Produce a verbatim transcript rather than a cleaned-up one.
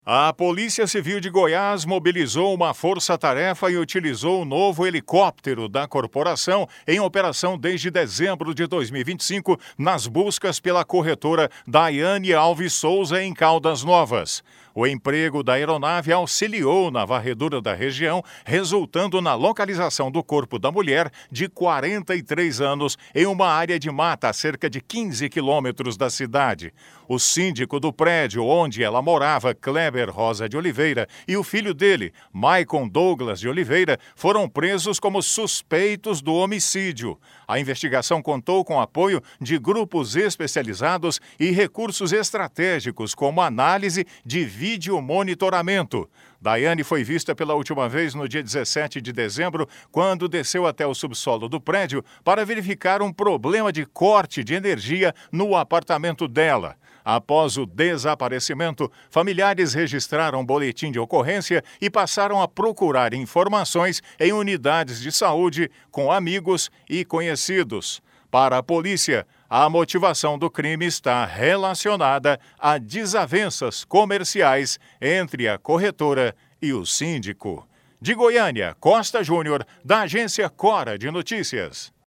A Polícia Civil de Goiás mobilizou uma força-tarefa e utilizou o novo helicóptero da corporação em operação desde dezembro de dois mil e vinte e cinco nas buscas pela corretora Daiane Alves Souza em Caldas Novas. O emprego da aeronave auxiliou na varredura da região, resultando na localização do corpo da mulher de quarenta e três anos em uma área de mata a cerca de quinze quilômetros da cidade. O síndico do prédio onde ela morava, Kleber Rosa de Oliveira, e o filho dele, Maicon Douglas de Oliveira, foram presos como suspeitos do homicídio. A investigação contou com apoio de grupos especializados e recursos estratégicos, como análise de vídeo monitoramento. Daiane foi vista pela última vez no dia dezessete de dezembro, quando desceu até o subsolo do prédio para verificar um problema de corte de energia no apartamento dela. Após o desaparecimento, familiares registraram um boletim de ocorrência e passaram a procurar informações em unidades de saúde com amigos e conhecidos. Para a polícia, a motivação do crime está relacionada a desavenças comerciais entre a corretora e o síndico. De Goiânia, Costa Júnior, da agência Cora de Notícias.